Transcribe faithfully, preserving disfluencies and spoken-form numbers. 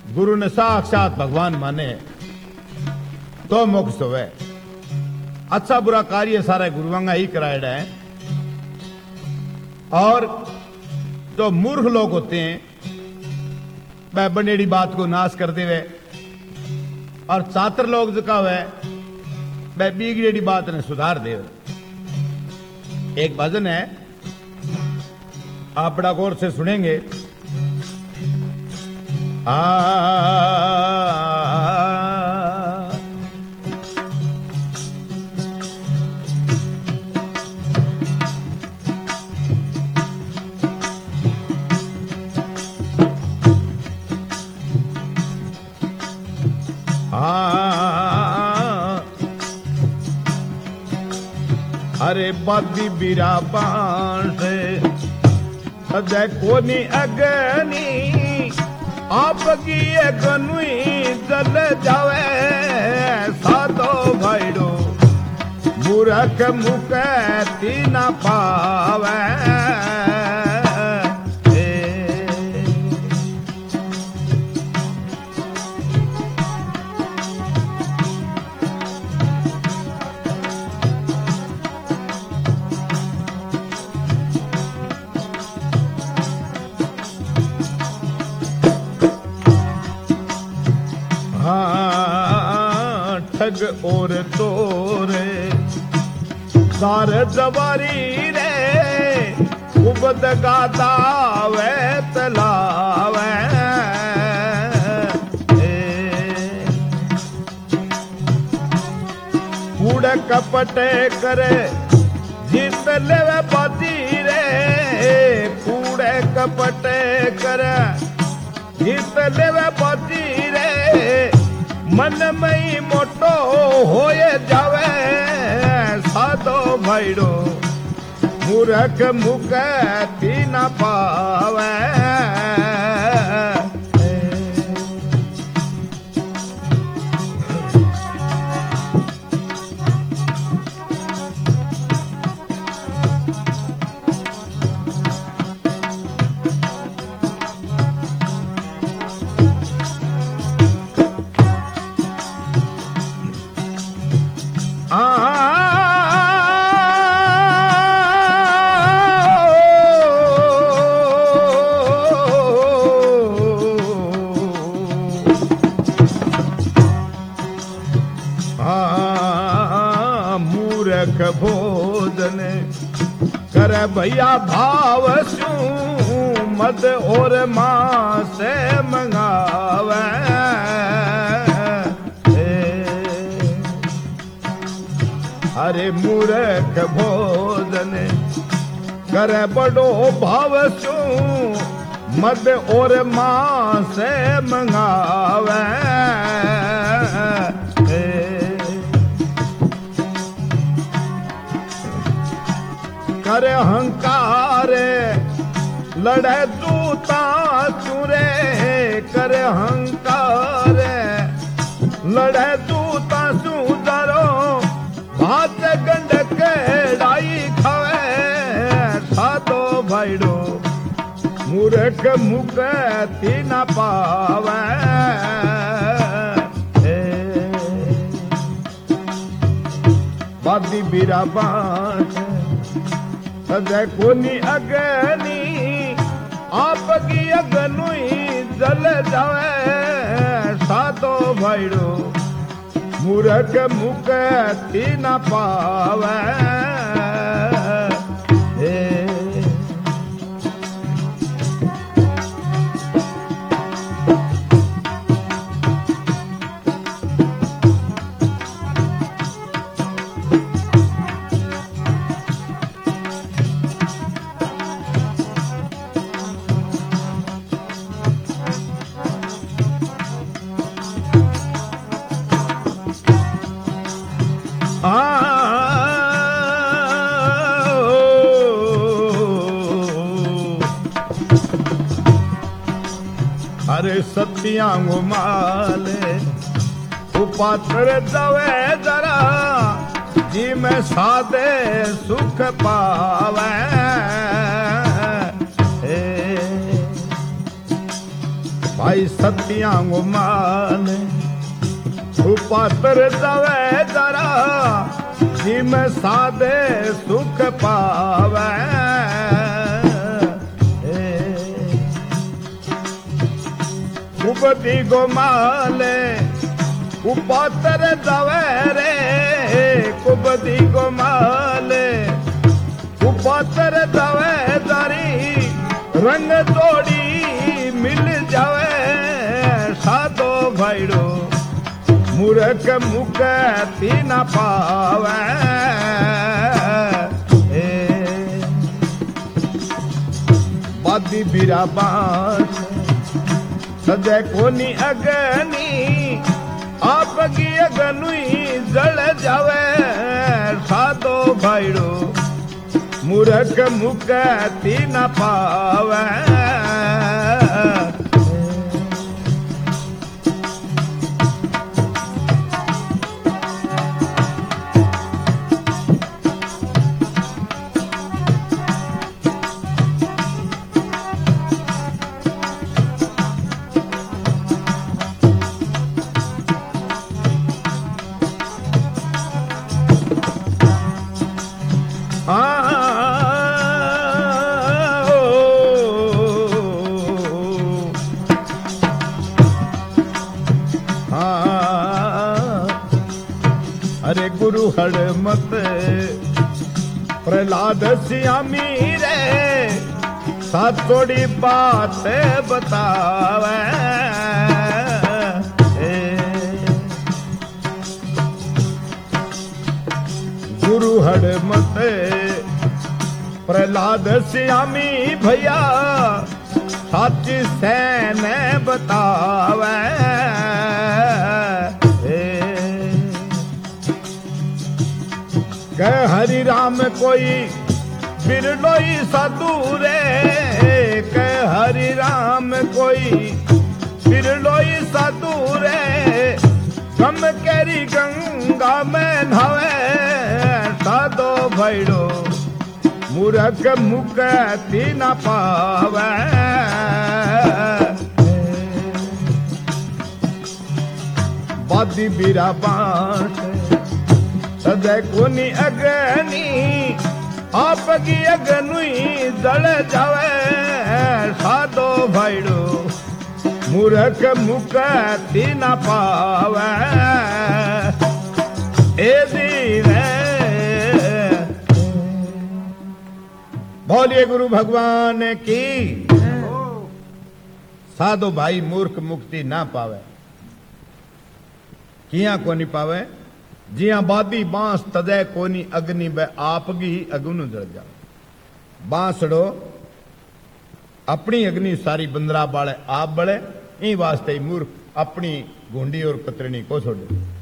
गुरु ने साक्षात भगवान माने तो मोक्ष होवे। अच्छा बुरा कार्य सारा गुरुवांगा ही कराएड़ा है। और जो मूर्ख लोग होते हैं वह बनेड़ी बात को नाश कर देवे, और चातर लोग जो कहे वह बिगड़ेड़ी बात ने सुधार देवे। एक भजन है, आप बड़ा गौर से सुनेंगे। आ अरे बादी बीरा बांसे सदै कोनी अगनी आपकी अगनुई जल जावे साधो भाईडो मूर्ख मुख तीना पावे। ठग और तोरे सार जवारी रे उबद गाता वे तलावे। कूड़े कपटे करे जीत लेवे बाजी रे, कूड़े कपटे करे जीत लेवे बाजी रे। मन में मोटो होए जावे साधो भाईडो मूर्ख मुख तीना पावे। भोजन करे भैया भाव सू मद और मां से मंगावे। अरे मूर्ख भोजन करे बड़ो भाव सू मद और मां से मंगावे। करे हंकार लड़े दूता चुरे, करे हंकार लड़े दूता सुधरो भात गंड के डाई खावे साधो भाईडो मूर्ख मुख तीना पावे। बादी बीरा बांस सदै कोनी अगनी आपकी अगनुई जल जावे साधो भाईडो मूर्ख मुख तीना पावे। अरे सतियां माले उपात्र दवे जरा जी में सादे सुख पावे। भाई सतियां गुमान पात्र दवे दरा जिम सादे सुख पावे उपति गोमाले उपातर दवे रे कुबदी गोमाले उपातर दवे दरी रंग तोड़ी मिल जावे सादो भाईड़ो मूर्ख मुख तीन पावे बादी बीरा बांस सदै कोनी अगनी आप की अगनुई जल जावे सादो भाईड़ो मूर्ख मुख तीन पावे अरे गुरु हड़ मत प्रहलाद श्यामी रे साथ थोड़ी बात बतावे गुरु हड़ मत प्रहलाद श्यामी भैया सच सैन बतावे कह हरि राम कोई बिरलोई साधु रे कह हरि राम कोई बिरलोई साधु रे कम केरी गंगा में नहावे साधो भाईड़ो मूर्ख मुख तीन पावे बादी बीरा बांस सदै कोनी अगनी आप की अगनुई जल जावे साधो भाईड़ो मूर्ख मुख तीन पावे ए दीने बोलिए गुरु भगवान की साधो भाई मूर्ख मुक्ति ना पावे किया कोनी पावे जिया बादी बांस तदे कोनी अग्नि बे आपगी अगुन जल जा बांसड़ो अपनी अग्नि सारी बंदरा बाले आप बले ई वास्ते मूर्ख अपनी घुंडी और कतरनी को छोड़